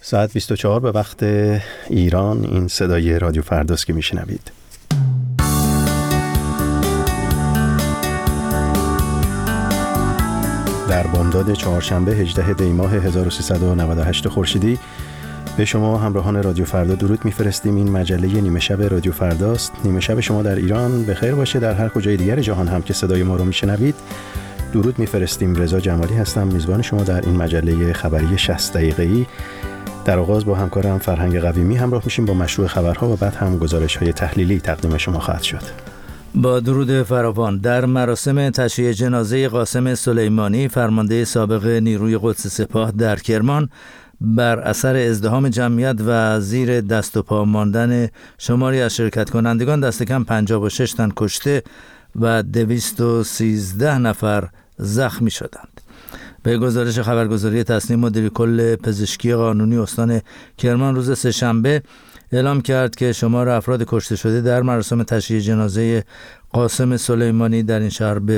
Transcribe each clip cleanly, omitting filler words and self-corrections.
ساعت 24 به وقت ایران. این صدای رادیو فرداست که میشنوید. در بامداد چهارشنبه 18 دی ماه 1398 خورشیدی به شما همراهان رادیو فردا درود میفرستیم. این مجله نیمه شب رادیو فرداست. نیمه شب شما در ایران بخیر باشه، در هر کجای دیگر جهان هم که صدای ما رو میشنوید درود میفرستیم. رضا جمالی هستم، میزبان شما در این مجله خبری 60 دقیقه‌ای. در آغاز با همکارم فرهنگ قویمی همراه میشیم با مشروع خبرها و بعد هم گزارش‌های تحلیلی تقدیم شما خواهد شد. با درود فراوان، در مراسم تشییع جنازه قاسم سلیمانی فرمانده سابق نیروی قدس سپاه در کرمان بر اثر ازدحام جمعیت و زیر دست و پا ماندن شماری از شرکت کنندگان دست کم 56 تن کشته و 213 نفر زخمی شدند. به گزارش خبرگزاری تصنیم مدیر کل پزشکی قانونی استان کرمان روز سه‌شنبه اعلام کرد که شمار افراد کشته شده در مراسم تشییع جنازه قاسم سلیمانی در این شهر به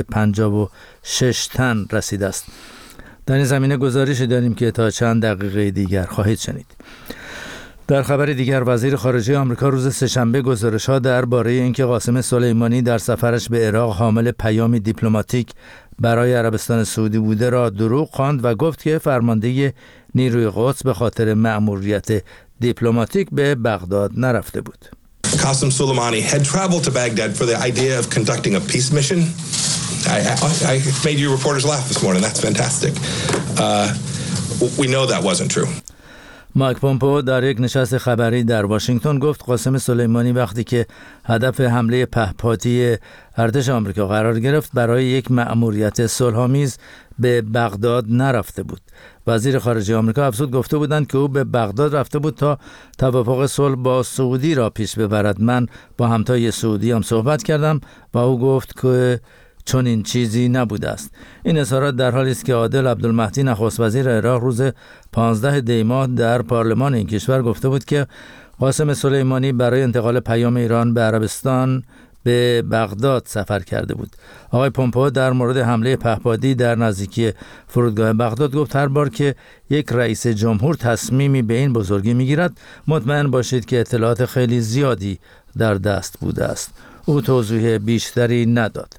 56 تن رسیده است. در این زمینه گزارشی داریم که تا چند دقیقه دیگر خواهید شنید. در خبر دیگر، وزیر خارجه آمریکا روز سه‌شنبه گزارش‌ها درباره اینکه قاسم سلیمانی در سفرش به عراق حامل پیامی دیپلماتیک برای عربستان سعودی بوده را دروغ خواند و گفت که فرمانده نیروی قدس به خاطر مأموریت دیپلماتیک به بغداد نرفته بود. Qasem Soleimani had traveled to Baghdad for the idea of conducting a peace mission. I made you reporters laugh this morning. That's fantastic. We know that wasn't true. مایک پومپئو در یک نشست خبری در واشنگتن گفت قاسم سلیمانی وقتی که هدف حمله پهپادی ارتش آمریکا قرار گرفت برای یک مأموریت صلح‌آمیز به بغداد نرفته بود. وزیر خارجه آمریکا افزود گفته بودند که او به بغداد رفته بود تا توافق صلح با سعودی را پیش ببرد. من با همتای سعودی هم صحبت کردم و او گفت که چون این چیزی نبوده است. این اظهارات در حالی است که عادل عبدالمهدی نخست وزیر عراق روز 15 دی ماه در پارلمان این کشور گفته بود که قاسم سلیمانی برای انتقال پیام ایران به عربستان به بغداد سفر کرده بود. آقای پومپئو در مورد حمله پهپادی در نزدیکی فرودگاه بغداد گفت هر بار که یک رئیس جمهور تصمیمی به این بزرگی میگیرد مطمئن باشید که اطلاعات خیلی زیادی در دست بوده است. او توضیح بیشتری نداد.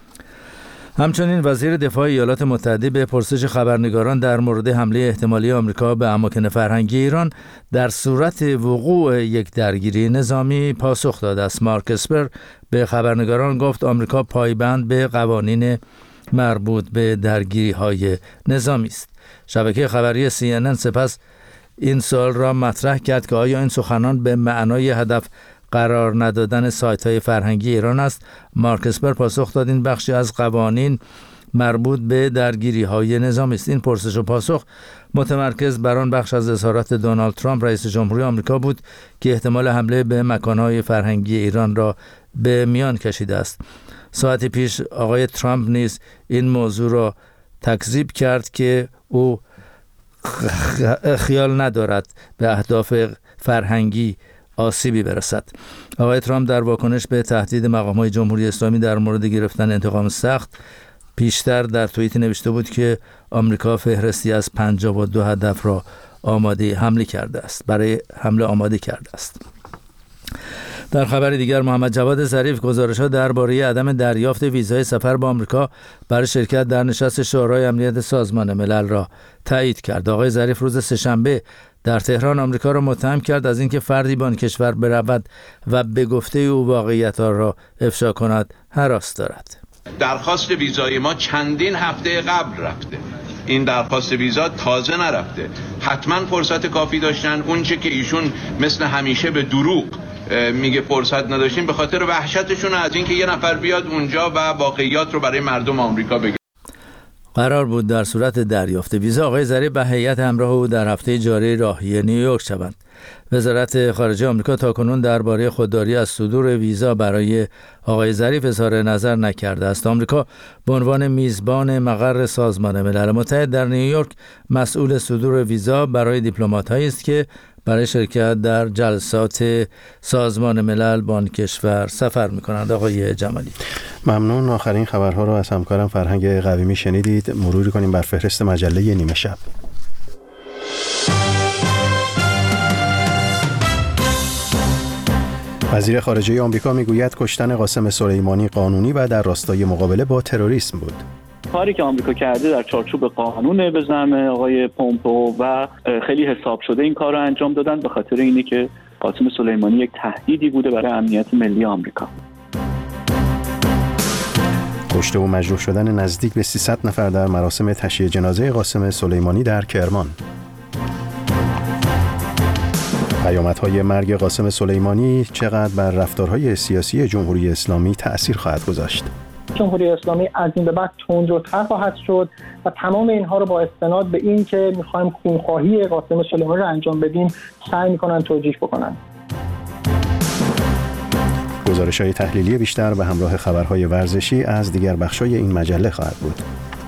همچنین وزیر دفاع ایالات متحده به پرسش خبرنگاران در مورد حمله احتمالی آمریکا به اماکن فرهنگی ایران در صورت وقوع یک درگیری نظامی پاسخ داده است. مارک اسپر به خبرنگاران گفت آمریکا پایبند به قوانین مربوط به درگیری‌های نظامی است. شبکه خبری CNN سپس این سوال را مطرح کرد که آیا این سخنان به معنای هدف قرار ندادن سایت‌های فرهنگی ایران است؟ مارک اسپر پاسخ داد این بخشی از قوانین مربوط به درگیری‌های نظامی است. این پرسش و پاسخ متمرکز بر آن بخش از اظهارات دونالد ترامپ رئیس جمهوری آمریکا بود که احتمال حمله به مکان‌های فرهنگی ایران را به میان کشیده است. ساعتی پیش آقای ترامپ نیز این موضوع را تکذیب کرد که او خیال ندارد به اهداف فرهنگی آسیبی برسد. آقای ترامپ در واکنش به تهدید مقام‌های جمهوری اسلامی در مورد گرفتن انتقام سخت پیشتر در توییت نوشته بود که آمریکا فهرستی از 52 هدف را آماده حمله کرده است. در خبر دیگر، محمد جواد ظریف گزارش‌ها درباره عدم دریافت ویزای سفر به آمریکا برای شرکت در نشست شورای امنیت سازمان ملل را تایید کرد. آقای ظریف روز سه‌شنبه در تهران آمریکا را متهم کرد از اینکه فردی به آن کشور برود و به گفته او واقعیت‌ها را افشا کند هراس دارد. درخواست ویزای ما چندین هفته قبل رفته. این درخواست ویزا تازه نرفته. حتما فرصت کافی داشتن. اون چه که ایشون مثل همیشه به دروغ میگه فرصت نداشتیم به خاطر وحشتشون از اینکه یه نفر بیاد اونجا و واقعیات رو برای مردم آمریکا بگه. قرار بود در صورت دریافت ویزا آقای ظریف به هیئت همراه او در هفته جاری راهی نیویورک شوند. وزارت خارجه آمریکا تاکنون درباره خودداری از صدور ویزا برای آقای ظریف اظهار نظر نکرده است. آمریکا به عنوان میزبان مقر سازمان ملل متحد در نیویورک مسئول صدور ویزا برای دیپلمات‌هایی است که برای شرکت در جلسات سازمان ملل به آن کشور سفر می‌کنند. آقای جمالی، ممنون. آخرین خبرها رو از همکارم فرهنگ قویمی شنیدید. مروری کنیم بر فهرست مجله نیمه شب. وزیر خارجه آمریکا میگوید کشتن قاسم سلیمانی قانونی و در راستای مقابله با تروریسم بود. کاری که آمریکا کرده در چارچوب قانون به زعم آقای پومپئو و خیلی حساب شده این کار رو انجام دادن، به خاطر اینه که قاسم سلیمانی یک تهدیدی بوده برای امنیت ملی آمریکا. کشته و مجروح شدن نزدیک به 300 نفر در مراسم تشییع جنازه قاسم سلیمانی در کرمان. پیامدهای مرگ قاسم سلیمانی چقدر بر رفتارهای سیاسی جمهوری اسلامی تأثیر خواهد گذاشت؟ جمهوری اسلامی از این به بعد تندروتر خواهد شد و تمام اینها رو با استناد به این که میخوایم خونخواهی قاسم سلیمانی رو انجام بدیم سعی میکنن توجیه بکنن. گزارش‌های تحلیلی بیشتر به همراه خبرهای ورزشی از دیگر بخش‌های این مجله خواهد بود.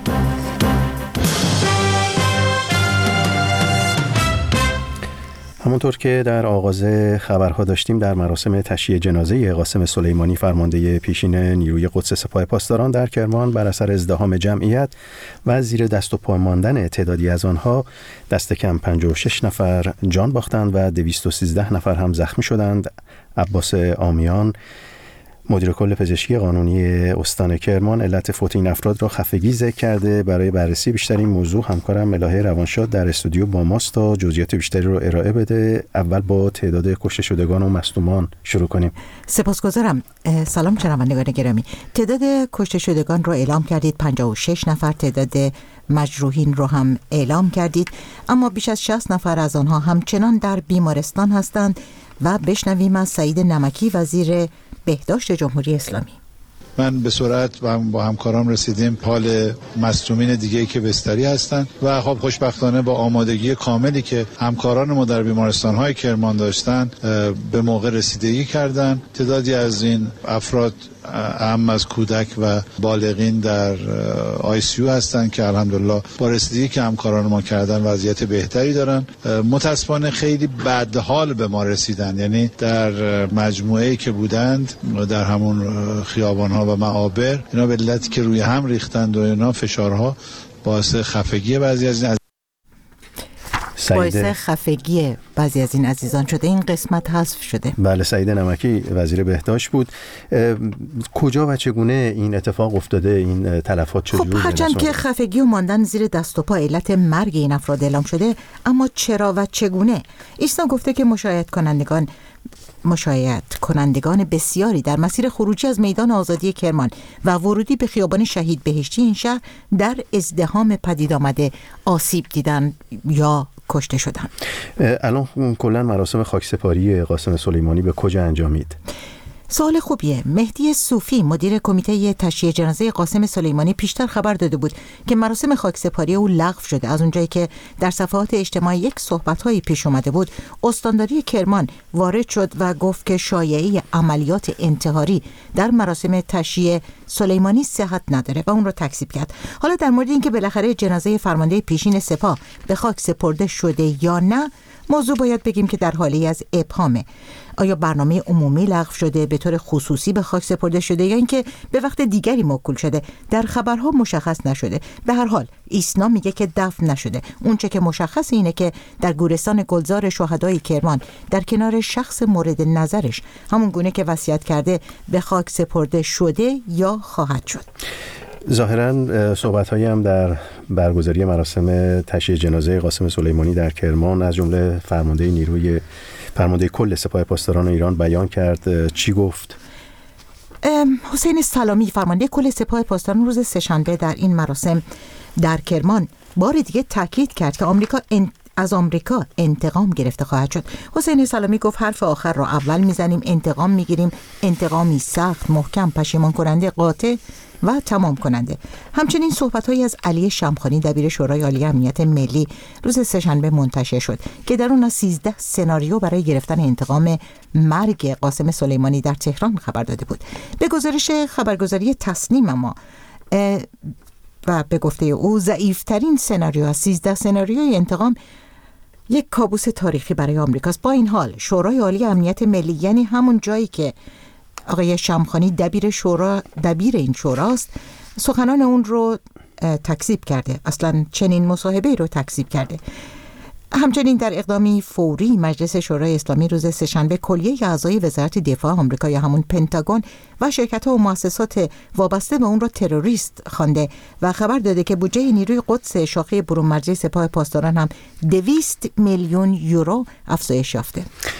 همونطور که در آغاز خبرها داشتیم، در مراسم تشییع جنازه قاسم سلیمانی فرمانده پیشین نیروی قدس سپاه پاسداران در کرمان بر اثر ازدحام جمعیت و زیر دست و پا ماندن تعدادی از آنها دست کم 56 نفر جان باختند و 213 نفر هم زخمی شدند. عباس آمیان، مدیر کل پزشکی قانونی استان کرمان، علت فوت این افراد را خفگی ذکر کرده. برای بررسی بیشتر این موضوع همکارم ملاحه روانشاد در استودیو با ماست تا جزئیات بیشتری رو ارائه بده. اول با تعداد کشته شدگان و مصدومان شروع کنیم. سپاسگزارم. سلام شنوندگان گرامی. تعداد کشته شدگان رو اعلام کردید، 56 نفر. تعداد مجروحین رو هم اعلام کردید، اما بیش از 60 نفر از آنها همچنان در بیمارستان هستند. و بشنویم از سعید نمکی، وزیر بهداشت جمهوری اسلامی. من به سرعت با همکاران رسیدیم حال مصدومین دیگه‌ای که بستری هستند و خب خوشبختانه با آمادگی کاملی که همکاران ما در بیمارستان‌های کرمان داشتن به موقع رسیدگی کردند. تعدادی از این افراد هم از کودک و بالغین در ICU هستند که الحمدلله با رسیدگی که همکاران ما کردن وضعیت بهتری دارن. متاسفانه خیلی بدحال به ما رسیدن، یعنی در مجموعه‌ای که بودند در همون خیابان‌ها و معابر، اینا به علتی که روی هم ریختند و اینا فشارها باعث خفگی بعضی از این عزیزان شده. این قسمت حذف شده. بله، سعید نمکی وزیر بهداشت بود. کجا و چگونه این اتفاق افتاده؟ این تلفات چجوری؟ خب هرچند که خفگی و ماندن زیر دست و پا علت مرگ این افراد اعلام شده، اما چرا و چگونه؟ ایسنا گفته که مشایعت کنندگان بسیاری در مسیر خروجی از میدان آزادی کرمان و ورودی به خیابان شهید بهشتی این شهر در ازدحام پدید آمده آسیب دیدن یا کشته شدن. الان کلا مراسم خاکسپاری قاسم سلیمانی به کجا انجامید؟ سوال خوبیه. مهدی صوفی، مدیر کمیته تشییع جنازه قاسم سلیمانی، پیشتر خبر داده بود که مراسم خاکسپاری او لغو شده. از اونجایی که در صفحات اجتماعی یک صحبت‌هایی پیش اومده بود، استانداری کرمان وارد شد و گفت که شایعه عملیات انتحاری در مراسم تشییع سلیمانی صحت نداره و اون رو تکذیب کرد. حالا در مورد اینکه بالاخره جنازه فرمانده پیشین سپاه به خاک سپرده شده یا نه، موضوع باید بگیم که در حالی از ابهامه. آیا برنامه عمومی لغو شده، به طور خصوصی به خاک سپرده شده، یا اینکه به وقت دیگری موکول شده؟ در خبرها مشخص نشده. به هر حال ایسنا میگه که دفن نشده. اونچه که مشخص اینه که در گورستان گلزار شهدای کرمان در کنار شخص مورد نظرش، همون گونه که وصیت کرده، به خاک سپرده شده یا خواهد شد. ظاهراً صحبت‌هایی هم در برگزاری مراسم تشییع جنازه قاسم سلیمانی در کرمان از جمله فرمانده کل سپاه پاسداران ایران بیان کرد. چی گفت؟ حسین سلامی، فرمانده کل سپاه پاسداران، روز سه‌شنبه در این مراسم در کرمان بار دیگه تاکید کرد که از آمریکا انتقام گرفته خواهد شد. حسین سلامی گفت حرف آخر را اول میزنیم، انتقام میگیریم، انتقامی سخت، محکم، پشیمان کننده، قاطع و تمام کننده. همچنین صحبت‌هایی از علی شمخانی، دبیر شورای عالی امنیت ملی، روز سه‌شنبه منتشر شد که در اون 13 سناریو برای گرفتن انتقام مرگ قاسم سلیمانی در تهران خبر داده بود. به گزارش خبرگزاری تسنیم اما و به گفته او ضعیف‌ترین سناریو از 13 سناریوی انتقام یک کابوس تاریخی برای آمریکاست. با این حال شورای عالی امنیت ملی، یعنی همون جایی که آقای شمخانی دبیر این شوراست، سخنان اون رو تکذیب کرده. اصلا چنین مصاحبه‌ای رو تکذیب کرده. همچنین در اقدامی فوری مجلس شورای اسلامی روز سه‌شنبه کلیه اعضای وزارت دفاع آمریکا یا همون پنتاگون و شرکت‌ها و مؤسسات وابسته به اون را تروریست خوانده و خبر داده که بودجه نیروی قدس شاخه برون مرزی سپاه پاسداران هم 200 میلیون یورو افزایش یافته.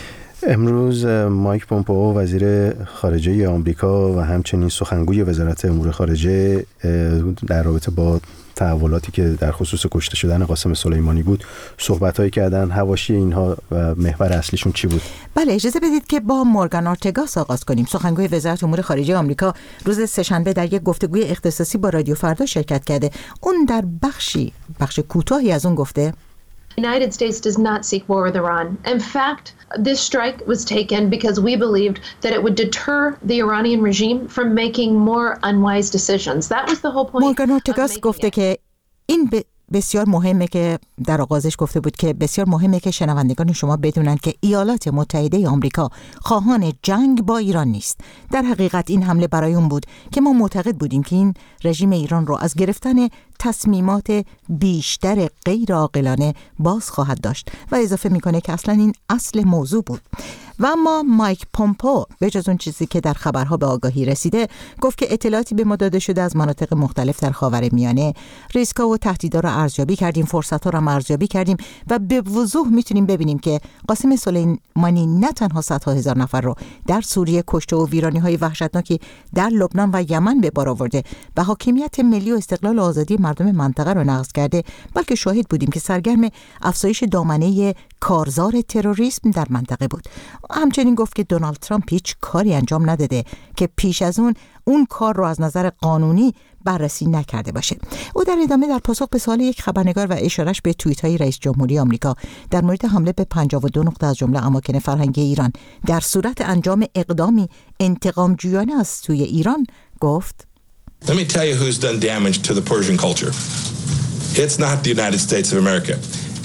امروز مایک پومپئو وزیر خارجه آمریکا و همچنین سخنگوی وزارت امور خارجه در رابطه با تحولاتی که در خصوص کشته شدن قاسم سلیمانی بود صحبت‌هایی کردن. حواشی اینها و محور اصلیشون چی بود؟ بله، اجازه بدید که با مورگان آرتگاس آغاز کنیم. سخنگوی وزارت امور خارجه آمریکا روز سه‌شنبه در یک گفتگوی اختصاصی با رادیو فردا شرکت کرده. اون در بخش کوتاهی از اون گفته The United States does not seek war with Iran. In fact, this strike was taken because we believed that it would deter the Iranian regime from making more unwise decisions. That was the whole point. مورگان آرتگاس گفته که این بسیار مهمه که در آغازش گفته بود که بسیار مهمه که شنوندگان شما بدونن که ایالات متحده آمریکا خواهان جنگ با ایران نیست. در حقیقت این حمله برای اون بود که ما معتقد بودیم که این رژیم ایران رو از گرفتن تصمیمات بیشتر غیر عاقلانه باز خواهد داشت و اضافه میکنه که اصلا این اصل موضوع بود. و اما مایک پومپئو به جز اون چیزی که در خبرها به آگاهی رسیده گفت که اطلاعاتی به ما داده شده از مناطق مختلف در خاورمیانه، ریسک‌ها و تهدیدها را ارزیابی کردیم، فرصت‌ها را ارزیابی کردیم و به وضوح میتونیم ببینیم که قاسم سلیمانی نه تنها صدها هزار نفر رو در سوریه کشته و ویرانی‌های وحشتناکی در لبنان و یمن به بار آورده و حاکمیت ملی و استقلال و آزادی مردم منطقه رو نقض کرده، بلکه شاهد بودیم که سرگرم افزایش دامنه کارزار تروریسم در منطقه بود. همچنین گفت که دونالد ترامپ هیچ کاری انجام نداده که پیش از اون کار رو از نظر قانونی بررسی نکرده باشه. او در ادامه در پاسخ به سوال یک خبرنگار و اشارش به توییت‌های رئیس جمهوری آمریکا در مورد حمله به 52 نقطه از جمله اماکن فرهنگی ایران در صورت انجام اقدامی انتقام‌جویانه از سوی ایران گفت Let me tell you who's done damage to the Persian culture. It's not the United States of America.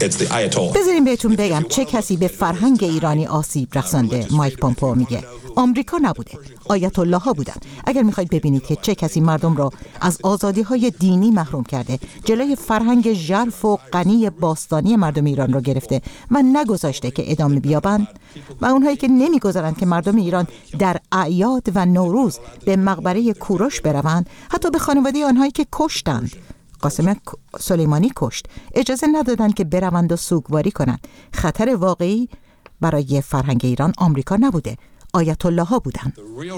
بذاریم بهتون بگم چه کسی به فرهنگ ایرانی آسیب رسانده. مایک پومپئو میگه آمریکا نبوده، آیت الله ها بودن. اگر میخواید ببینید که چه کسی مردم را از آزادی های دینی محروم کرده، جلوی فرهنگ ژرف و غنی باستانی مردم ایران را گرفته و نگذاشته که ادامه بیابند، و اونهایی که نمیگذارند که مردم ایران در اعیاد و نوروز به مقبره کوروش بروند، حتی به خانواده آنهایی که کشتند، قاسم سلیمانی کشت، اجازه ندادن که بروند و سوگواری کنند. خطر واقعی برای فرهنگ ایران آمریکا نبوده، آیت الله ها بودند.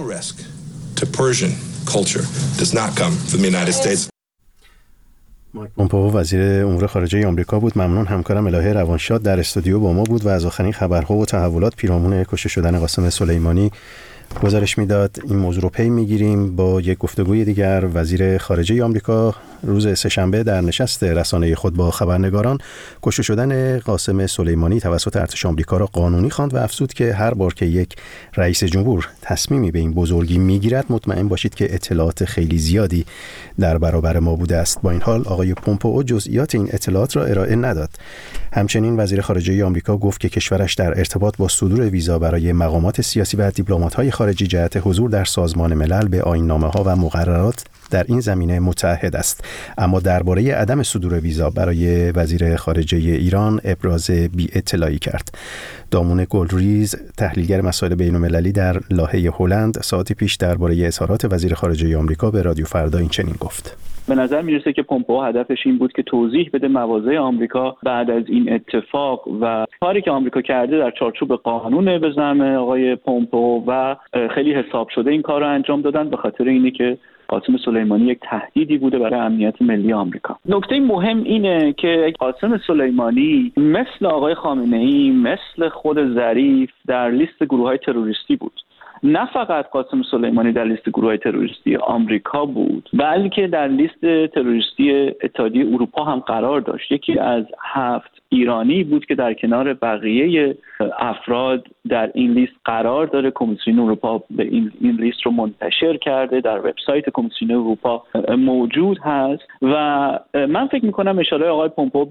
مایک پومپئو وزیر امور خارجه آمریکا بود. ممنون. همکارم الهه روانشاد در استودیو با ما بود و از آخرین خبرها و تحولات پیرامون کشته شدن قاسم سلیمانی گزارش میداد. این موضوع رو پی میگیریم با یک گفتگوی دیگر. وزیر خارجه آمریکا روز سه‌شنبه در نشست رسانه‌ای خود با خبرنگاران کشته شدن قاسم سلیمانی توسط ارتش آمریکا را قانونی خواند و افزود که هر بار که یک رئیس جمهور تصمیمی به این بزرگی میگیرد مطمئن باشید که اطلاعات خیلی زیادی در برابر ما بوده است. با این حال آقای پومپئو جزئیات این اطلاعات را ارائه نداد. همچنین وزیر خارجه آمریکا گفت که کشورش در ارتباط با صدور ویزا برای مقامات سیاسی و دیپلمات‌های خارجی جهت حضور در سازمان ملل به آیین‌نامه‌ها و مقررات در این زمینه متعهد است. اما درباره عدم صدور ویزا برای وزیر خارجه ایران ابراز بی‌اطلاعی کرد. دامون گلریز، تحلیلگر مسائل بین‌المللی در لاهه هلند، ساعتی پیش درباره اظهارات وزیر خارجه آمریکا به رادیو فردا این چنین گفت: به نظر میرسه که پومپئو هدفش این بود که توضیح بده مواضع آمریکا بعد از این اتفاق و کاری که آمریکا کرده در چارچوب قانون به زعم آقای پومپئو و خیلی حساب شده این کار رو انجام دادن به خاطر اینه که قاسم سلیمانی یک تهدیدی بوده برای امنیت ملی آمریکا. نکته مهم اینه که قاسم سلیمانی مثل آقای خامنه‌ای، مثل خود ظریف در لیست گروه‌های تروریستی بود. نه فقط قاسم سلیمانی در لیست گروه‌های تروریستی آمریکا بود، بلکه در لیست تروریستی اتحادیه اروپا هم قرار داشت. یکی از 7 ایرانی بود که در کنار بقیه افراد در این لیست قرار داره. کمیسیون اروپا به این لیست رو منتشر کرده، در وبسایت کمیسیون اروپا موجود هست و من فکر می‌کنم اشاره آقای پومپئو به اینه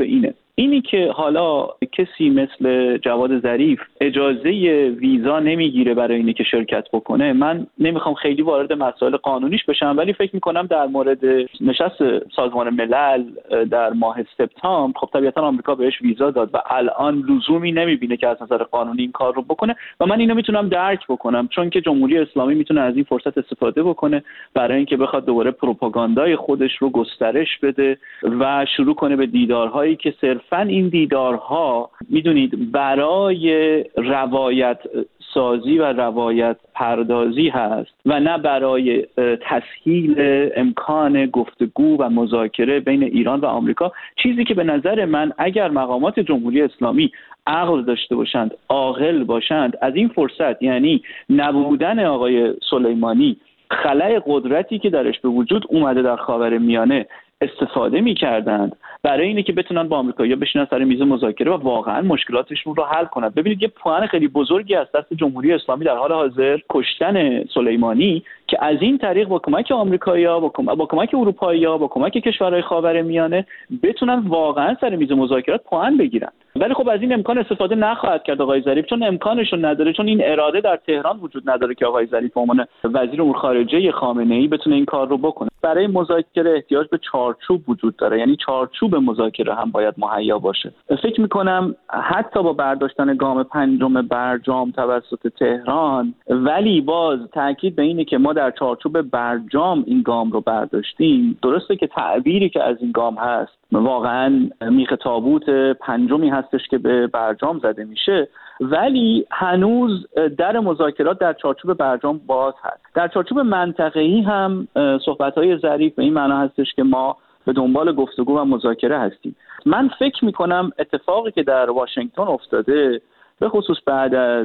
اینی که حالا کسی مثل جواد ظریف اجازه ویزا نمیگیره برای اینی که شرکت بکنه، من نمیخوام خیلی وارد مسائل قانونیش بشم، ولی فکر میکنم در مورد نشست سازمان ملل در ماه سپتامبر خب طبیعتا آمریکا بهش ویزا داد و الان لزومی نمیبینه که از نظر قانونی این کار رو بکنه و من اینو میتونم درک بکنم، چون که جمهوری اسلامی میتونه از این فرصت استفاده بکنه برای اینکه بخواد دوباره پروپاگاندای خودش رو گسترش بده و شروع کنه به دیدارهایی که صرفاً این دیدارها میدونید برای روایت سازی و روایت پردازی هست و نه برای تسهیل امکان گفتگو و مذاکره بین ایران و آمریکا، چیزی که به نظر من اگر مقامات جمهوری اسلامی عقل داشته باشند، عاقل باشند، از این فرصت، یعنی نبودن آقای سلیمانی، خلأ قدرتی که درش به وجود اومده در خاورمیانه، استفاده می‌کردند برای اینه که بتونن با آمریکایی‌ها بشینن سر میز مذاکره و واقعا مشکلاتشون رو حل کنند. ببینید یه پوان خیلی بزرگی از دست جمهوری اسلامی در حال حاضر کشتن سلیمانی که از این طریق با کمک آمریکایی‌ها، با کمک اروپایی‌ها، با کمک کشورهای خاورمیانه بتونن واقعا سر میز مذاکرات پوان بگیرن. ولی خب از این امکان استفاده نخواهد کرد آقای ظریف، چون امکانش رو نداره، چون این اراده در تهران وجود نداره که آقای ظریف به عنوان وزیر امور خارجه خامنه‌ای بتونه این کار رو بکنه. برای مذاکره احتیاج به چارچوب وجود داره، یعنی چارچوب مذاکره هم باید مهیا باشه. فکر می‌کنم حتی با برداشتن گام پنجم برجام توسط تهران، ولی باز تاکید به اینه که ما در چارچوب برجام این گام رو برداشتیم. درسته که تعبیری که از این گام هست واقعا میخ تابوت پنجمی هستش که به برجام زده میشه، ولی هنوز در مذاکرات در چارچوب برجام باز هست. در چارچوب منطقه‌ای هم صحبت‌های ظریف به این معنا هستش که ما به دنبال گفتگو و مذاکره هستیم. من فکر می‌کنم اتفاقی که در واشنگتن افتاده، به خصوص بعد از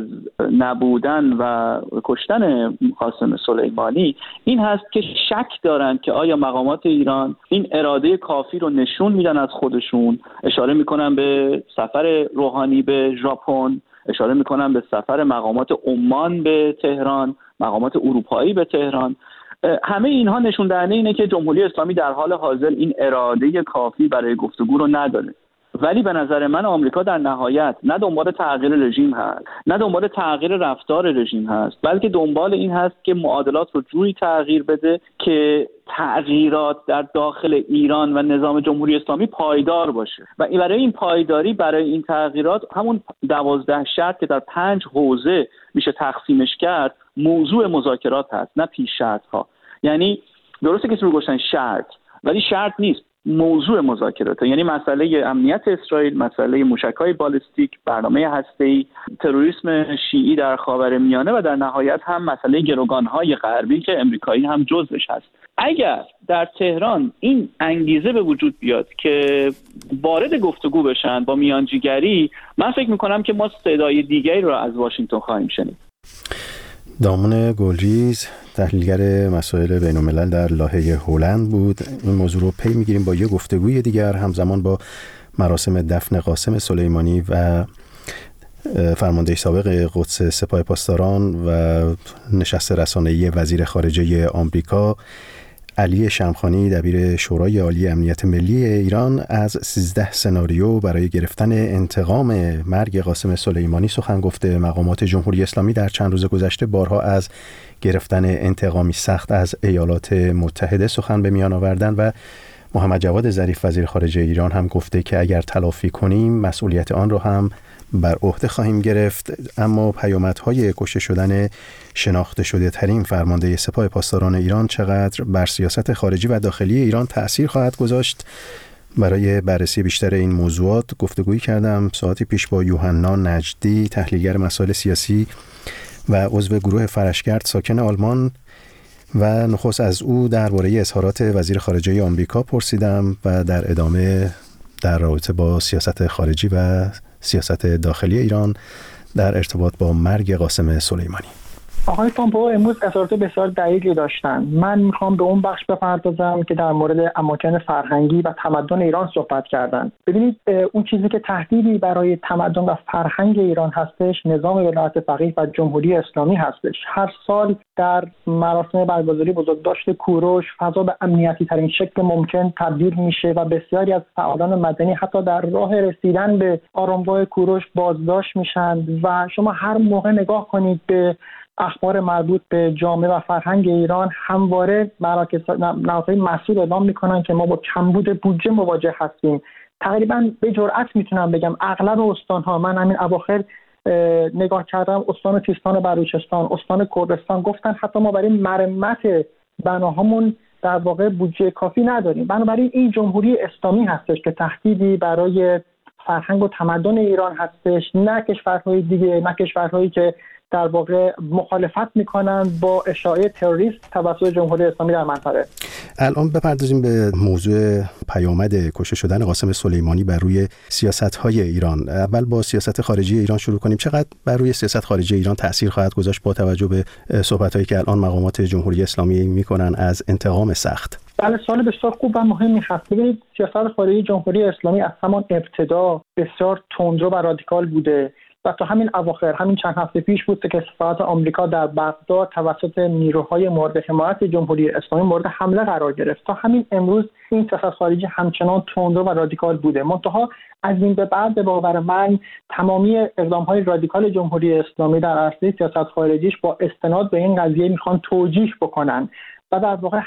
نبودن و کشتن قاسم سلیمانی، این هست که شک دارند که آیا مقامات ایران این اراده کافی رو نشون میدن از خودشون. اشاره میکنم به سفر روحانی به ژاپن، اشاره میکنم به سفر مقامات عمان به تهران، مقامات اروپایی به تهران. همه اینها نشون دهنده اینه که جمهوری اسلامی در حال حاضر این اراده کافی برای گفتگو رو نداره. ولی به نظر من آمریکا در نهایت نه دنبال تغییر رژیم هست، نه دنبال تغییر رفتار رژیم هست، بلکه دنبال این هست که معادلات رو جوری تغییر بده که تغییرات در داخل ایران و نظام جمهوری اسلامی پایدار باشه. و برای این پایداری، برای این تغییرات، همون 12 شرط که در 5 حوزه میشه تقسیمش کرد، موضوع مذاکرات هست، نه پیش شرط ها. یعنی درسته که رو گذاشتن شرط، ولی شرط نیست، موضوع مذاکرات، یعنی مسئله امنیت اسرائیل، مسئله موشک‌های بالستیک، برنامه هسته‌ای، تروریسم شیعی در خاورمیانه و در نهایت هم مسئله گروگان‌های غربی که امریکایی هم جزوش هست. اگر در تهران این انگیزه به وجود بیاد که وارد گفتگو بشن با میانجیگری، من فکر می‌کنم که ما صدای دیگری رو از واشنگتن خواهیم شنید. دامون گلریز، تحلیلگر مسائل بین‌الملل در لاهه هلند بود. این موضوع رو پی می‌گیریم با یه گفتگوی دیگر همزمان با مراسم دفن قاسم سلیمانی و فرمانده سابق قدس سپاه پاسداران و نشست رسانه‌ای وزیر خارجه آمریکا علی شمخانی، دبیر شورای عالی امنیت ملی ایران، از 13 سناریو برای گرفتن انتقام مرگ قاسم سلیمانی سخن گفته. مقامات جمهوری اسلامی در چند روز گذشته بارها از گرفتن انتقامی سخت از ایالات متحده سخن به میان آوردن و محمد جواد ظریف وزیر خارجه ایران هم گفته که اگر تلافی کنیم مسئولیت آن رو هم بر عهده خواهیم گرفت. اما پیامدهای کشته شدن شناخته شده ترین فرمانده سپاه پاسداران ایران چقدر بر سیاست خارجی و داخلی ایران تأثیر خواهد گذاشت؟ برای بررسی بیشتر این موضوعات گفتگویی کردم ساعتی پیش با یوحنا نجدی، تحلیلگر مسائل سیاسی و عضو گروه فرشگرد ساکن آلمان، و نخست از او درباره اظهارات وزیر خارجه آمریکا پرسیدم و در ادامه در رابطه با سیاست خارجی و سیاست داخلی ایران در ارتباط با مرگ قاسم سلیمانی. آقای پومپئو امروز اظهارات بسیار دقیقی داشتن. من میخوام به اون بخش بپردازم که در مورد اماکن فرهنگی و تمدن ایران صحبت کردن. ببینید اون چیزی که تهدیدی برای تمدن و فرهنگ ایران هستش نظام ولایت فقیه و جمهوری اسلامی هستش. هر سال در مراسم برگزاری بزرگداشت کوروش فضا به امنیتی ترین شکل ممکن تبدیل میشه و بسیاری از فعالان مدنی حتی در راه رسیدن به آرامگاه کوروش بازداشت میشن و شما هر موقع نگاه کنید به اخبار مربوط به جامعه و فرهنگ ایران همواره نهادهای مسئول اعلام میکنن که ما با کمبود بودجه مواجه هستیم. تقریبا به جرئت میتونم بگم اغلب استانها، من همین اواخر نگاه کردم، استان سیستان و بلوچستان، استان کردستان گفتن حتی ما برای مرمت بناهامون در واقع بودجه کافی نداریم. بنابراین این جمهوری اسلامی هستش که تهدیدی برای فرهنگ و تمدن ایران هستش، نه کشورهای دیگه، نه کشورهایی که در واقع مخالفت میکنن با اشاعه تروریست توسط جمهوری اسلامی در منطقه. الان بپردازیم به موضوع پیامد کشته شدن قاسم سلیمانی بر روی سیاست‌های ایران. اول با سیاست خارجی ایران شروع کنیم. چقدر بر روی سیاست خارجی ایران تأثیر خواهد گذاشت با توجه به صحبت‌هایی که الان مقامات جمهوری اسلامی میکنن از انتقام سخت؟ بله، سوال بسیار خوب و مهمی هست. ببینید سیاست خارجی جمهوری اسلامی از همان ابتدا بسیار تندرو و رادیکال بوده و تا همین اواخر، همین چند هفته پیش بود که سفارت آمریکا در بغداد توسط نیروهای مورد حمایت جمهوری اسلامی مورد حمله قرار گرفت. تا همین امروز این سیاست خارجی همچنان تندرو و رادیکال بوده. منتها از این به بعد به باور من تمامی اقدام‌های رادیکال جمهوری اسلامی در عرصه سیاست خارجیش با استناد به این قضیه میخوان توجیه بکنن و در واقع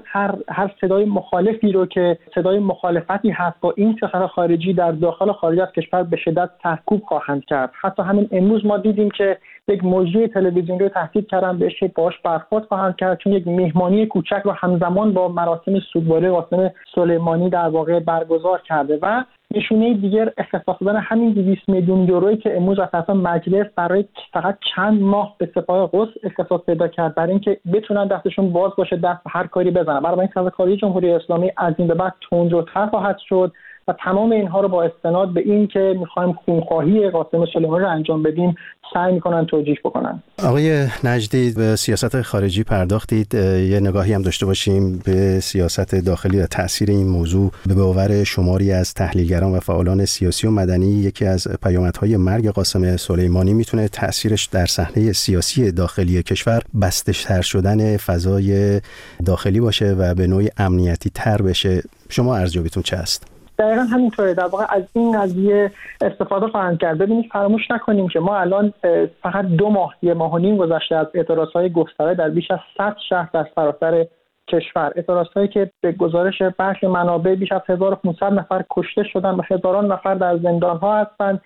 هر صدای مخالفی رو که صدای مخالفتی هست با این سیاست خارجی در داخل و خارج از کشور به شدت سرکوب خواهند کرد. حتی همین امروز ما دیدیم که یک مجری تلویزیونی رو تهدید کردن بهش باهاش برخورد خواهند کرد چون یک مهمانی کوچک رو همزمان با مراسم سوگواری قاسم سلیمانی در واقع برگزار کرده و نشونه دیگر اختصاص دادن همین 200 میلیون یورویی که امروز از طرف مجلس برای فقط چند ماه به سپاه قدس اختصاص پیدا کرد برای اینکه بتونن دستشون باز باشه دست به هر کاری بزنن. برای این سیاست خارجی جمهوری اسلامی از این به بعد تندروتر خواهد شد و تمام اینها رو با استناد به این که می‌خوایم خونخواهی قاسم سلیمانی رو انجام بدیم سعی می‌کنن توجیه بکنن. آقای نجدی به سیاست خارجی پرداختید، یه نگاهی هم داشته باشیم به سیاست داخلی و تأثیر این موضوع. به باور شماری از تحلیلگران و فعالان سیاسی و مدنی یکی از پیامدهای مرگ قاسم سلیمانی میتونه تأثیرش در صحنه سیاسی داخلی کشور بسته‌تر شدن فضای داخلی باشه و به نوعی امنیتی تر بشه. شما ارزیابیتون چه است؟ دقیقا همینطوره. در واقع از این قضیه استفاده خواهند کرد. ببینید فراموش نکنیم که ما الان فقط 2 ماه، 1.5 ماه گذشته از اعتراضهای گسترده در بیش از 100 شهر در سراسر کشور، اعتراضهایی که به گزارش برخی منابع بیش از 1500 نفر کشته شدن و هزاران نفر در زندان‌ها هستند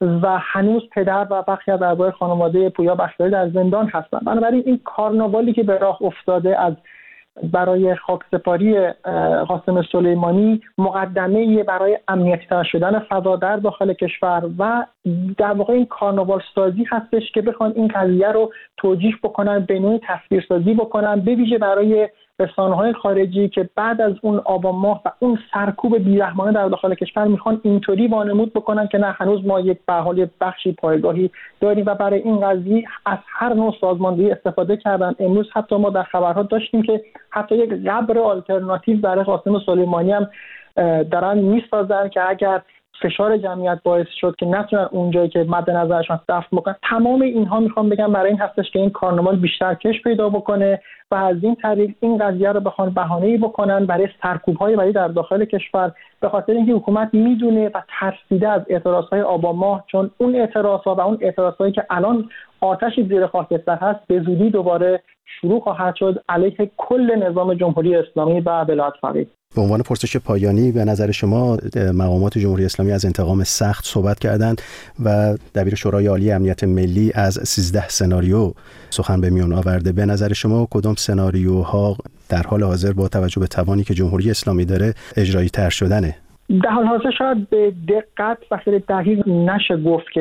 و هنوز پدر و بخشی از اعضای خانواده پویا بختیاری در زندان هستند. بنابراین این کارناوالی که به راه افتاده از برای خاکسپاری قاسم سلیمانی مقدمه برای امنیتی تر شدن فضا در داخل کشور و در واقع این کارناوال سازی هستش که بخوان این قضیه رو توجیه بکنن، به نوعی تصویرسازی بکنن، به ویژه برای رسانه‌های خارجی که بعد از اون آبان ماه و اون سرکوب بیرحمانه در داخل کشور میخوان اینطوری وانمود بکنن که نه، هنوز ما یک به حال بخشی پایگاهی داریم و برای این قضیه از هر نوع سازماندهی استفاده کردن. امروز حتی ما در خبرها داشتیم که حتی یک قبر آلترناتیو برای قاسم سلیمانی هم دارن میسازن که اگر فشار جمعیت باعث شد که نتونن اونجایی که مد نظرشون دفن بکنن. تمام اینها میخوام بگم برای این هستش که این کارناوال بیشتر کش پیدا بکنه و از این طریق این قضیه رو بخوان بهانه‌ای بکنن برای سرکوب‌های ولی در داخل کشور، به خاطر اینکه حکومت میدونه و ترسیده از اعتراض‌های آبان ماه، چون اون اعتراض‌ها و اون اعتراض‌هایی که الان آتشی زیر خاکستر هست به زودی دوباره شروع خواهد شد علیه کل نظام جمهوری اسلامی و ولایت فقیه. به عنوان پرسش پایانی، به نظر شما مقامات جمهوری اسلامی از انتقام سخت صحبت کردند و دبیر شورای عالی امنیت ملی از 13 سناریو سخن به میان آورده. به نظر شما کدام سناریوها در حال حاضر با توجه به توانی که جمهوری اسلامی داره اجرایی تر شدنه؟ در حال حاضر شاید به دقت و خیلی دقیق نشه گفت که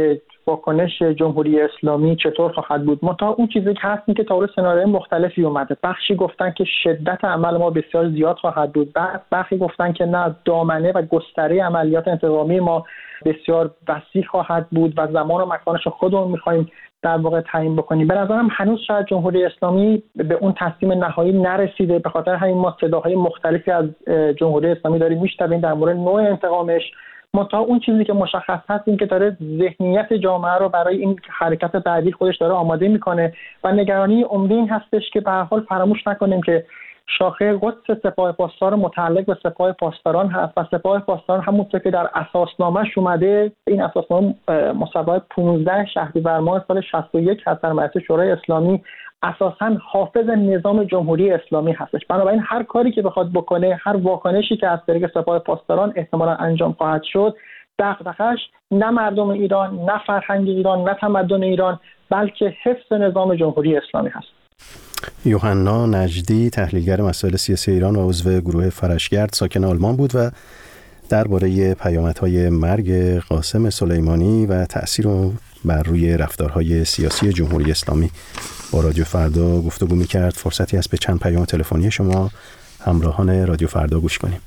واکنش جمهوری اسلامی چطور خواهد بود. منتها اون چیزی که هست این که تا سناریوهای مختلفی اومده. بخشی گفتن که شدت عمل ما بسیار زیاد خواهد بود، بخشی گفتن که نه، دامنه و گستره عملیات انتقامی ما بسیار وسیع خواهد بود و زمان و مکانش رو خودمون می‌خوایم در واقع تعیین بکنیم. به نظرم هنوز شاید جمهوری اسلامی به اون تصمیم نهایی نرسیده، به خاطر همین ما صداهای مختلفی از جمهوری اسلامی داریم میشنویم در مورد نوع انتقامش. منتها اون چیزی که مشخص هست این که داره ذهنیت جامعه رو برای این حرکت بعدی خودش داره آماده میکنه و نگرانی عمده این هستش که به هر حال فراموش نکنیم که شاخه قدس سپاه پاسدار متعلق به سپاه پاسداران هست و سپاه پاسداران همونطور که در اساسنامه‌اش اومده، این اساسنامه مصوبه 15 شهریور ماه سال 61 هست در مجلس شورای اسلامی، اساساً حافظ نظام جمهوری اسلامی هستش. بنابراین هر کاری که بخواد بکنه، هر واکنشی که از طریق سپاه پاسداران احتمالاً انجام خواهد شد، دغدغه‌اش نه مردم ایران، نه فرهنگ ایران، نه تمدن ایران، بلکه حفظ نظام جمهوری اسلامی هست. یوحنا نجدی، تحلیلگر مسائل سیاسی ایران و عضو گروه فرشگرد، ساکن آلمان بود و درباره پیامدهای مرگ قاسم سلیمانی و تأثیر بر روی رفتارهای سیاسی جمهوری اسلامی با رادیو فردا گفتگو می‌کرد. فرصتی است به چند پیام تلفنی شما همراهان رادیو فردا گوش کنیم.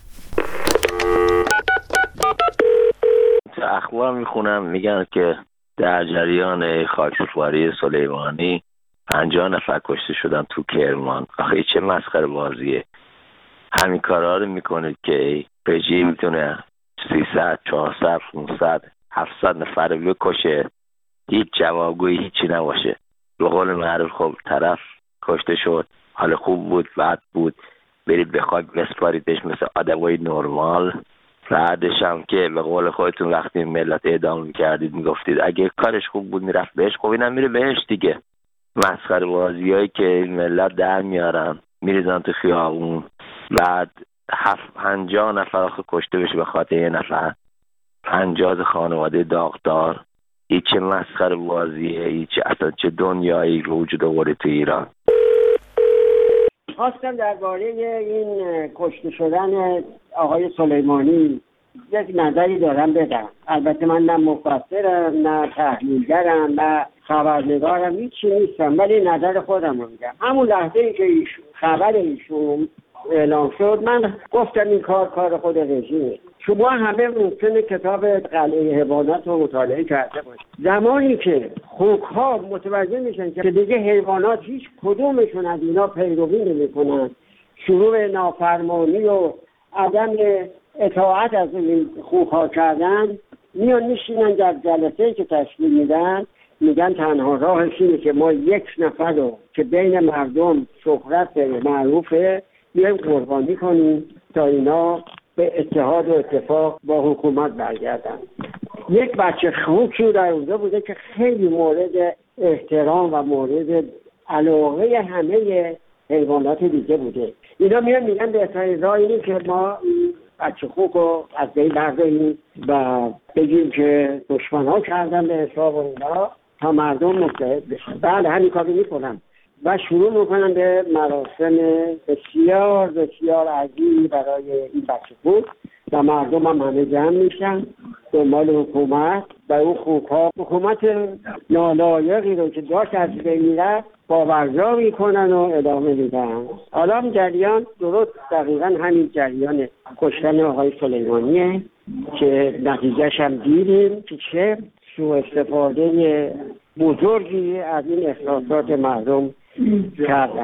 اخبار میخونم میگن که در جریان خاکسپاری سلیمانی 50 نفر کشته شدن تو کرمان. آخه چه مسخره بازیه. همین کارا رو میکنید که رژیم میتونه 300 400 500 700 نفر رو بکشه، هیچ جوابگویی هیچی نباشه. به قول معروف خب طرف کشته شد، حال خوب بود، بد بود، برید بخواید بسپاریدش مثل آدمای نرمال. بعدش هم که به قول خودتون وقتی ملت اعدام میکردید میگفتید اگه کارش خوب بود میرفت بهش، خب اینم میره بهش دیگه. مسخره بازیایی که ملت در میارن میریزن تو خیابون، بعد 50 نفر کشته بشه به خاطر یه نفر، 50 خانواده داغدار. این چه مسخره بازیه، این چه اصلا چه دنیایی رو وجود آورده تو ایران. خواستم درباره این کشته شدن آقای سلیمانی یک نظری دارم بدم. البته من نه مفسرم، نه تحلیلگرم، نه خبرنگارم، هیچی نیستم، ولی نظر خودم رو میگم. همون لحظه ای که خبر ایشون اعلام شد من گفتم این کار خود رژیمه. شما همه ممکنه کتاب قلعه حیوانات رو مطالعه کرده باشید. زمانی که خوک‌ها متوجه میشن که دیگه حیوانات هیچ کدومشون از اینا پیروی نمی‌کنن، شروع به نافرمانی و عدم اطاعت از این خوک‌ها کردن، میان میشینن در جلسه که تشکیل میدن، میگن تنها راهش اینه که ما یک نفر رو که بین مردم شهرت معروفه بیایم قربانی کنیم تا اینا به اتحاد و اتفاق با حکومت برگردن. یک بچه خوکی در اونجا بوده که خیلی مورد احترام و مورد علاقه همه حیوانات دیگه بوده. اینا میگن بهترین راه اینه که ما بچه خوک رو از بین برداریم و بگیم که دشمن‌ها کردن به حساب اینا تا مردم متحد بشن. بعد همین کاری میکنن و شروع میکنن به مراسم بسیار بسیار عظیمی برای این بچه خوک و مردم هم همه جمع میشن دنبال حکومت و اون خوک‌ها حکومت نالایقی رو که داشت از بین میرفت باورجا میکنن و ادامه میدن. حالا هم جریان درست دقیقا همین جریان کشتن آقای سلیمانیه که نتیجهش هم دیدیم که چه سوء استفاده بزرگی از این احساسات مردم کردن.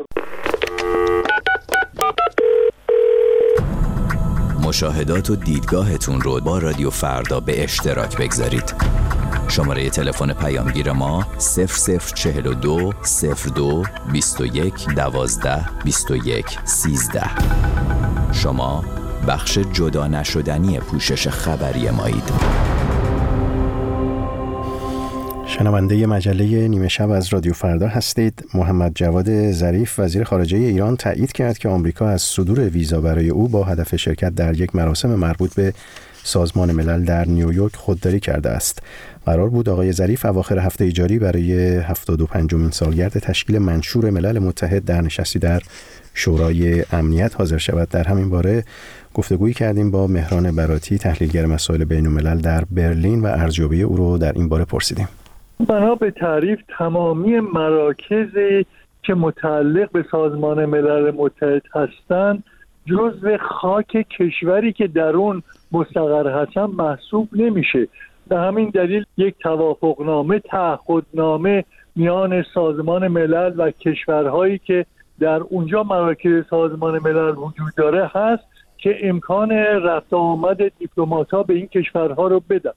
مشاهدات و دیدگاهتون رو با رادیو فردا به اشتراک بگذارید. شماره تلفن پیامگیر ما 0042 02 21 12 21 13. شما بخش جدا نشدنی پوشش خبری مایید. شنونده مجله نیمه شب از رادیو فردا هستید. محمد جواد ظریف وزیر خارجه ایران تایید کرد که آمریکا از صدور ویزا برای او با هدف شرکت در یک مراسم مربوط به سازمان ملل در نیویورک خودداری کرده است. قرار بود آقای ظریف اواخر هفته جاری برای 75مین سالگرد تشکیل منشور ملل متحد در نشستی در شورای امنیت حاضر شود. در همین باره گفتگویی کردیم با مهران براتی، تحلیلگر مسائل بین الملل در برلین، و ارزیابی او رو در این باره پرسیدیم. بنا به تعریف تمامی مراکزی که متعلق به سازمان ملل متحد هستند جزو خاک کشوری که در اون مستقر هستن محسوب نمیشه. به همین دلیل یک توافقنامه، تعهدنامه میان سازمان ملل و کشورهایی که در اونجا مراکز سازمان ملل وجود داره هست که امکان رفت آمد دیپلمات‌ها به این کشورها رو بدن.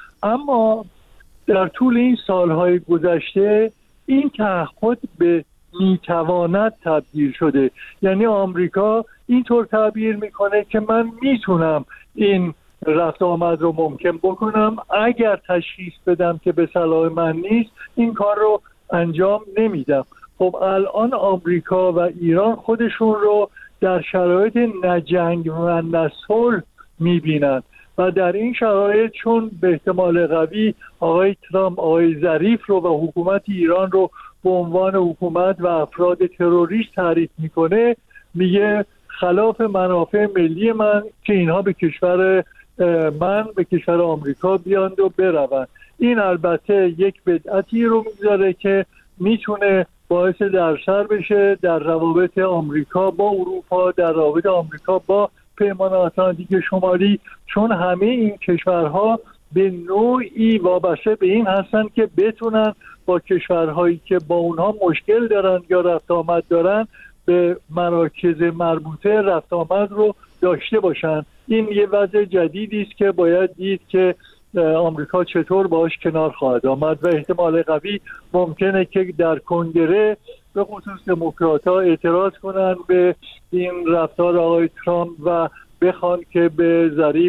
اما در طول این سالهای گذشته این تعهد به میتواند تبدیل شده. یعنی آمریکا اینطور تعبیر میکنه که من میتونم این رفت آمد رو ممکن بکنم، اگر تشخیص بدم که به صلاح من نیست این کار رو انجام نمیدم. خب الان آمریکا و ایران خودشون رو در شرایط نجنگ و نصلح میبینند و در این شرایط چون به احتمال قوی آقای ترامپ آقای ظریف رو و حکومت ایران رو به عنوان حکومت و افراد تروریست تعریف میکنه، میگه خلاف منافع ملی من که اینها به کشور من، به کشور آمریکا بیاند و بروند. این البته یک بدعتی رو میذاره که میتونه باعث درسر بشه در روابط آمریکا با اروپا، در روابط آمریکا با پیمان اتلانتیک شمالی، چون همه این کشورها به نوعی وابسته به این هستن که بتونن با کشورهایی که با اونها مشکل دارن یا رفت آمد دارن به مراکز مربوطه رفت آمد رو داشته باشن. این یه وضع جدیدی است که باید دید که آمریکا چطور باش کنار خواهد آمد و احتمال قوی ممکنه که در کنگره به خصوص دموکرات‌ها اعتراض کنن به این رفتار آقای ترامپ و بخوان که به ظریف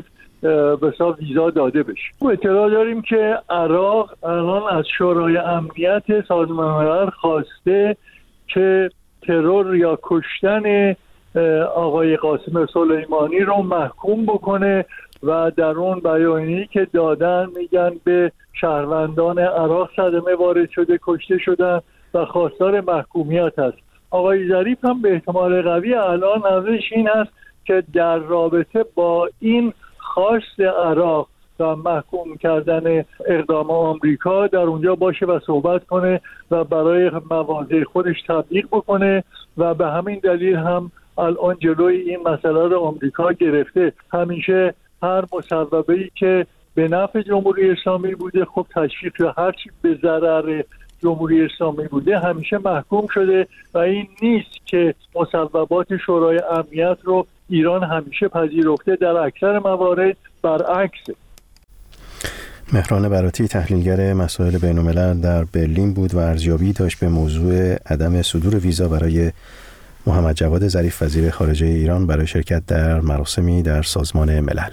بسا ویزا داده بشه. اطلاع داریم که عراق الان از شورای امنیت سازمان ملل خواسته که ترور یا کشتن آقای قاسم سلیمانی رو محکوم بکنه و در اون بیانیه‌ای که دادن میگن به شهروندان عراق صدمه وارد شده، کشته شدن و خواستار محکومیت هست. آقای ظریف هم به احتمال قوی الان نظرش این است که در رابطه با این خواست عراق و محکوم کردن اقدام آمریکا در اونجا باشه و صحبت کنه و برای مواضع خودش تبلیغ بکنه و به همین دلیل هم الان جلوی این مسئله رو آمریکا گرفته. همیشه هر مصوبه‌ای که به نفع جمهوری اسلامی بوده، خب تشویق یا هر چی به ضرر جمهوری اسلامی بوده همیشه محکوم شده و این نیست که مصوبات شورای امنیت رو ایران همیشه پذیرفته، در اکثر موارد برعکسه. مهران براتی، تحلیلگر مسائل بین الملل در برلین بود و ارزیابی داشت به موضوع عدم صدور ویزا برای محمد جواد ظریف وزیر خارجه ایران برای شرکت در مراسمی در سازمان ملل.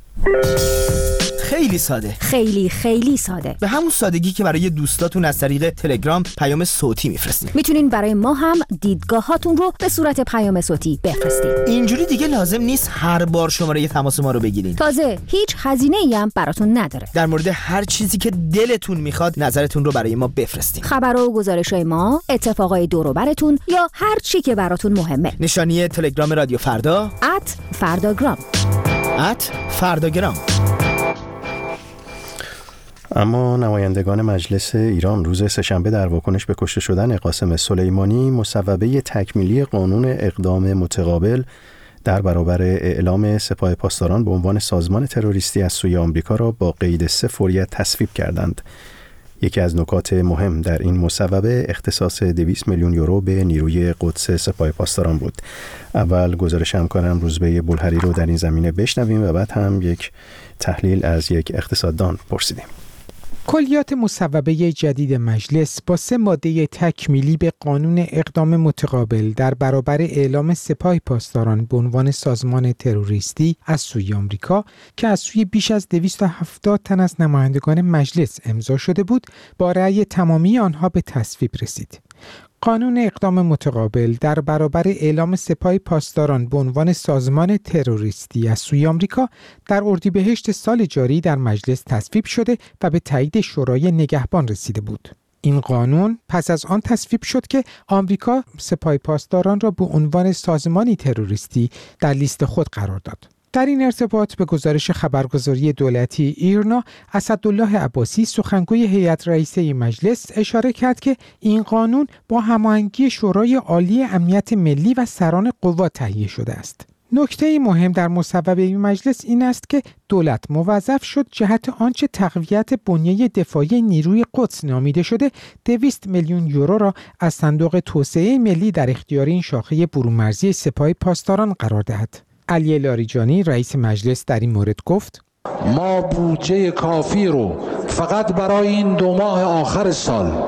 خیلی ساده، خیلی ساده، به همون سادگی که برای دوستاتون از طریق تلگرام پیام صوتی میفرستین. میتونین برای ما هم دیدگاهاتون رو به صورت پیام صوتی بفرستین. اینجوری دیگه لازم نیست هر بار شماره تماس ما رو بگیرین. تازه هیچ هزینه‌ای هم براتون نداره. در مورد هر چیزی که دلتون میخواد نظرتون رو برای ما بفرستین. خبرها و گزارش‌های ما، اتفاقای دور و براتون یا هر چی که براتون مهمه. نشانی تلگرام رادیو فردا @فرداگرام. @فرداگرام. اما نمایندگان مجلس ایران روز سه‌شنبه در واکنش به کشته شدن قاسم سلیمانی مصوبه تکمیلی قانون اقدام متقابل در برابر اعلام سپاه پاسداران به عنوان سازمان تروریستی از سوی آمریکا را با قید 3 فوریت تصویب کردند. یکی از نکات مهم در این مصوبه اختصاص 200 میلیون یورو به نیروی قدس سپاه پاسداران بود. اول گزارش همکارم روزبه بلهری رو در این زمینه بشنویم و بعد هم یک تحلیل از یک اقتصاددان پرسیدیم. کلیات مصوبه جدید مجلس با 3 ماده تکمیلی به قانون اقدام متقابل در برابر اعلام سپاه پاسداران به عنوان سازمان تروریستی از سوی آمریکا که از سوی بیش از 270 تن از نمایندگان مجلس امضا شده بود، با رأی تمامی آنها به تصویب رسید. قانون اقدام متقابل در برابر اعلام سپاه پاسداران به عنوان سازمان تروریستی از سوی آمریکا در اردیبهشت سال جاری در مجلس تصویب شده و به تایید شورای نگهبان رسیده بود. این قانون پس از آن تصویب شد که آمریکا سپاه پاسداران را به عنوان سازمانی تروریستی در لیست خود قرار داد. در این ارتباط به گزارش خبرگزاری دولتی ایرنا، اسدالله عباسی سخنگوی هیئت رئیسه مجلس اشاره کرد که این قانون با هماهنگی شورای عالی امنیت ملی و سران قوا تهیه شده است. نکته مهم در مصوبه مجلس این است که دولت موظف شد جهت آنچه تقویت بنیه دفاعی نیروی قدس نامیده شده 200 میلیون یورو را از صندوق توسعه ملی در اختیار این شاخه برون‌مرزی سپاه پاسداران قرار دهد. علی لاریجانی رئیس مجلس در این مورد گفت: ما بودجه کافی رو فقط برای این 2 ماه آخر سال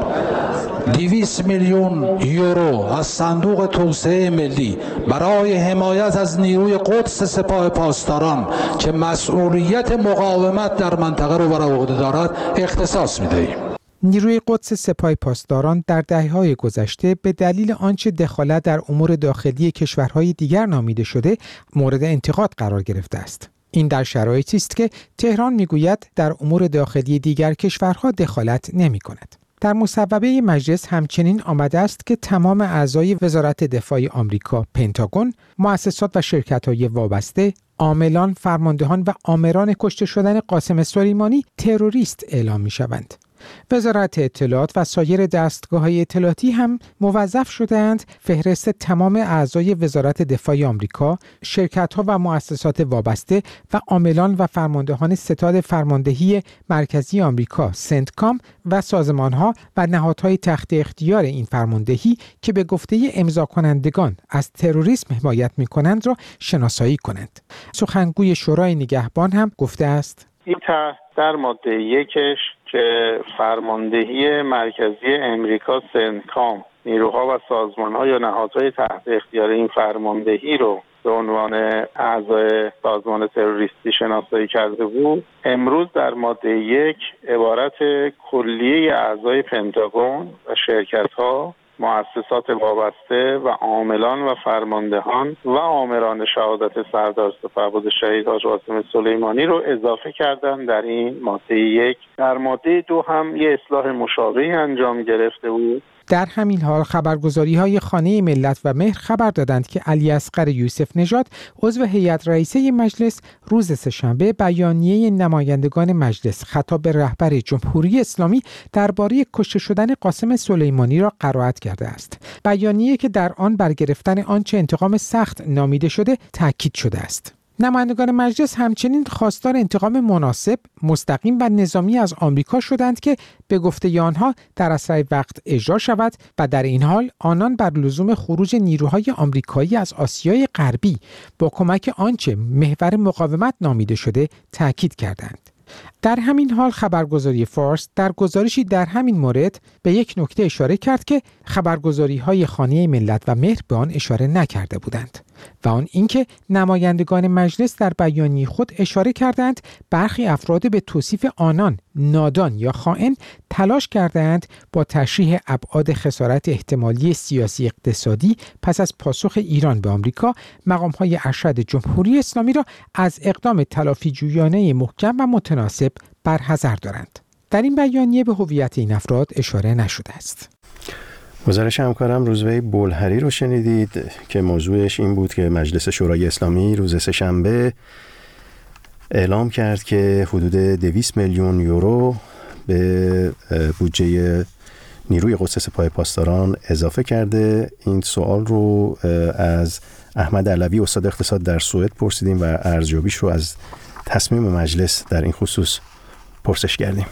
200 میلیون یورو از صندوق توسعه ملی برای حمایت از نیروی قدس سپاه پاسداران که مسئولیت مقاومت در منطقه رو بر عهده دارد اختصاص می‌دهیم. نیروی قدس سپاه پاسداران در دهه‌های گذشته به دلیل آنچه دخالت در امور داخلی کشورهای دیگر نامیده شده مورد انتقاد قرار گرفته است. این در شرایطی است که تهران میگوید در امور داخلی دیگر کشورها دخالت نمی‌کند. در مصوبه مجلس همچنین آمده است که تمام اعضای وزارت دفاع آمریکا، پنتاگون، مؤسسات و شرکت‌های وابسته، عاملان، فرماندهان و آمران کشته شدن قاسم سلیمانی تروریست اعلام می‌شوند. وزارت اطلاعات و سایر دستگاه‌های اطلاعاتی هم موظف شده‌اند فهرست تمام اعضای وزارت دفاع آمریکا، شرکت‌ها و مؤسسات وابسته و عاملان و فرماندهان ستاد فرماندهی مرکزی آمریکا سنتکام و سازمان‌ها و نهادهای تحت اختیار این فرماندهی که به گفته امضا کنندگان از تروریسم حمایت می‌کنند را شناسایی کنند. سخنگوی شورای نگهبان هم گفته است: این طرح در ماده 1 که فرماندهی مرکزی امریکا سنتکام نیروها و سازمان‌ها یا نهادهای تحت اختیار این فرماندهی رو به عنوان اعضای سازمان تروریستی شناسایی کرده بود، امروز در ماده 1 عبارت کلیه اعضای پنتاگون و شرکت‌ها، مؤسسات وابسته و عاملان و فرماندهان و آمران شهادت سردار سپهبد شهید حاج قاسم سلیمانی رو اضافه کردن در این ماده 1. در ماده 2 هم یه اصلاح مشابهی انجام گرفته بود. در همین حال خبرگزاری‌های خانه ملت و مهر خبر دادند که علی اصغر یوسف نژاد عضو هیئت رئیسه مجلس روز سه‌شنبه بیانیه نمایندگان مجلس خطاب به رهبر جمهوری اسلامی درباره کشته شدن قاسم سلیمانی را قرائت کرده است. بیانیه که در آن برگرفتن آنچه انتقام سخت نامیده شده تاکید شده است. نمایندگان مجلس همچنین خواستار انتقام مناسب، مستقیم و نظامی از آمریکا شدند که به گفته آنها در اسرع وقت اجرا شود و در این حال آنان بر لزوم خروج نیروهای آمریکایی از آسیای غربی با کمک آنچه محور مقاومت نامیده شده تاکید کردند. در همین حال خبرگزاری فارس در گزارشی در همین مورد به یک نکته اشاره کرد که خبرگزاری‌های خانه ملت و مهر به آن اشاره نکرده بودند و آن اینکه نمایندگان مجلس در بیانیه خود اشاره کردند برخی افراد به توصیف آنان نادان یا خائن تلاش کردند با تشریح ابعاد خسارت احتمالی سیاسی اقتصادی پس از پاسخ ایران به آمریکا مقام‌های ارشد جمهوری اسلامی را از اقدام تلافی جویانه محکم و متناسب برحذر دارند. در این بیانیه به هویت این افراد اشاره نشده است. گزارش همکارم روزبه بولهری رو شنیدید که موضوعش این بود که مجلس شورای اسلامی روز سه‌شنبه اعلام کرد که حدود 200 میلیون یورو به بودجه نیروی قدس سپاه پاسداران اضافه کرده. این سوال رو از احمد علوی استاد اقتصاد در سوئد پرسیدیم و ارزیابیش رو از تصمیم مجلس در این خصوص پرسش کردیم.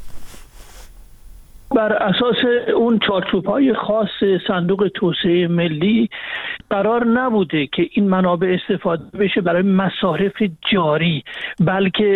بر اساس اون چارچوب‌های خاص صندوق توسعه ملی قرار نبوده که این منابع استفاده بشه برای مصارف جاری، بلکه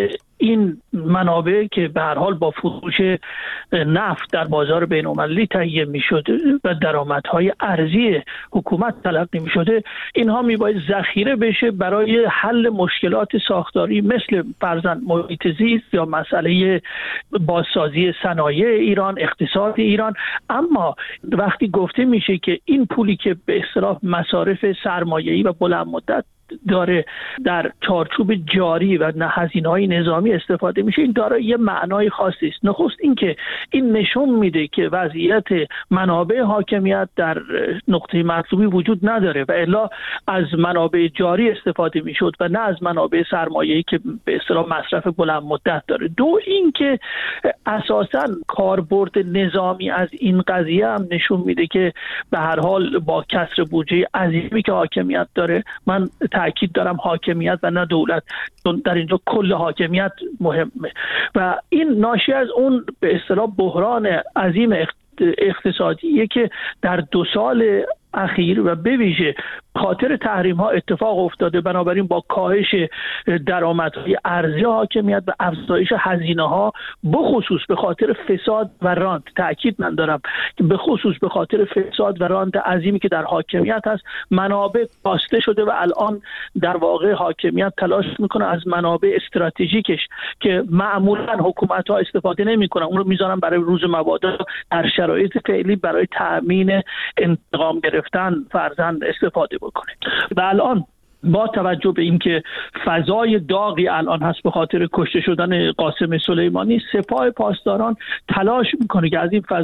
این منابع که به هر حال با فروش نفت در بازار بین‌المللی تهیه می‌شده و درآمدهای ارزی حکومت تلقی می‌شده، اینها میباید ذخیره بشه برای حل مشکلات ساختاری مثل فرضاً محیط زیست یا مسئله بازسازی صنایع ایران، اقتصاد ایران. اما وقتی گفته میشه که این پولی که به اصطلاح مصارف سرمایه‌ای و بلند مدت داره در چارچوب جاری و نه هزینه‌های نظامی استفاده میشه، این داره یه معنای خاصی است. نخست این که این نشون میده که وضعیت منابع حاکمیت در نقطه مطلوبی وجود نداره و الا از منابع جاری استفاده میشد و نه از منابع سرمایه‌ای که به اصطلاح مصرف بلند مدت داره. دو این که اساساً کاربرد نظامی از این قضیه هم نشون میده که به هر حال با کسر بودجه عظیمی که حاکمیت داره، من تأکید دارم حاکمیت و نه دولت، چون در اینجا کل حاکمیت مهمه و این ناشی از اون به اصطلاح بحران عظیم اقتصادیه که در 2 سال اخیر و به ویژه خاطر تحریم ها اتفاق افتاده. بنابراین با کاهش درآمدهای ارزی حاکمیت و افزایش هزینه ها، بخصوص به خاطر فساد و رانت، تأکید من دارم که به خصوص به خاطر فساد و رانت عظیمی که در حاکمیت هست، منابع کاسته شده و الان در واقع حاکمیت تلاش میکنه از منابع استراتژیکش که معمولا حکومت ها استفاده نمیکنن، اون رو میذارن برای روز مبادا در شرایط فعلی برای تأمین انتقام گرفتن فرضاً استفاده بکنه. و الان با توجه به اینکه فضای داغی الان هست به خاطر کشته شدن قاسم سلیمانی، سپاه پاسداران تلاش میکنه که از این